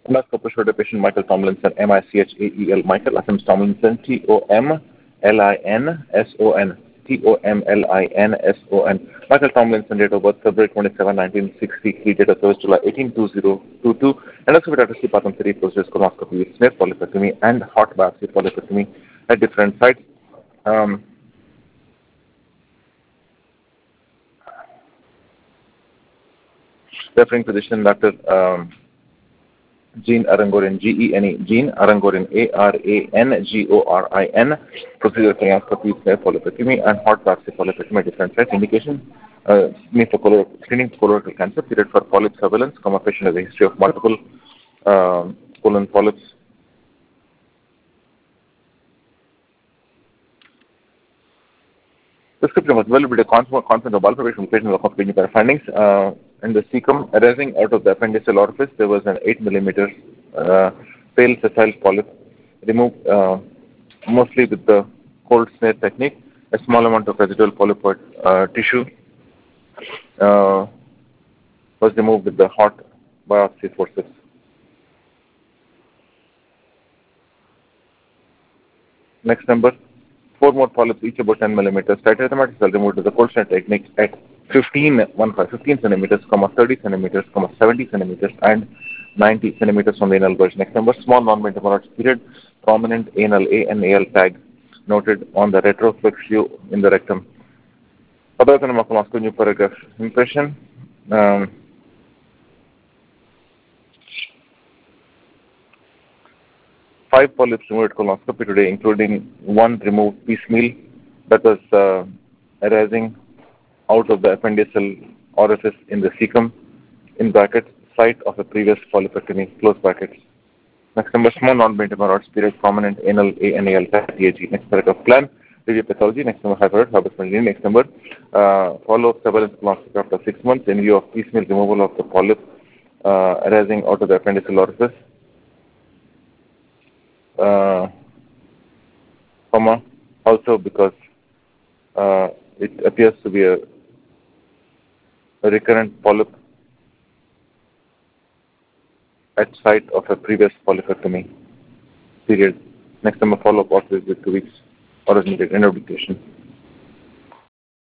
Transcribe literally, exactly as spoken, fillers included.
Endoscopy showed a patient Michael Tomlinson, M I C H A E L, Michael, last name is Tomlinson, T O M L I N S O N, T O M L I N S O N. Michael Tomlinson, date of birth February twenty-seventh, nineteen sixty-three, date of service July eighteenth, two thousand twenty-two. Endoscopy Doctor C. Patham three, procedures colonoscopy with smear polypectomy and hot biopsy polypectomy at different sites. Um, referring physician Doctor Um, Gene Arangorin, G E N E, Gene Arangorin, A R A N G O R I N, procedure colonoscopy, smear polypectomy, and hot biopsy polypectomy at different sites. Indication, uh, for color, screening for colorectal cancer, period for polyp surveillance, comma, patient has a history of multiple uh, colon polyps. Description was well with a confident of bulk from patient of clinical findings. Uh, in the cecum arising out of the appendiceal orifice, there was an eight millimeter uh, pale sessile polyp removed uh, mostly with the cold smear technique. A small amount of residual polypoid uh, tissue uh, was removed with the hot biopsy forceps. Next number. Four more polyps, each about ten millimeters. Cytodermatitis are removed with the cold smear technique at fifteen, fifteen centimeters, thirty centimeters, seventy centimeters, and ninety centimeters from the anal verge. Next number, small non-metamorphic period, prominent anal A and A L tag noted on the retroflexio in the rectum. Other than a new paragraph impression. Um, Five polyps removed colonoscopy today, including one removed piecemeal that was uh, arising out of the appendiceal orifice in the cecum, in brackets, site of a previous polypectomy, close brackets. Next number, small non-metamorphic period, prominent anal A and A L T A G. Next paragraph, plan, review pathology. Next number, hypertrophy, hypersplenectomy. Next number, uh, follow-up surveillance colonoscopy after six months in view of piecemeal removal of the polyp uh, arising out of the appendiceal orifice. Uh, comma, also because uh, it appears to be a, a recurrent polyp at site of a previous polypectomy period. Next time a follow-up after two weeks or as needed, end of dictation.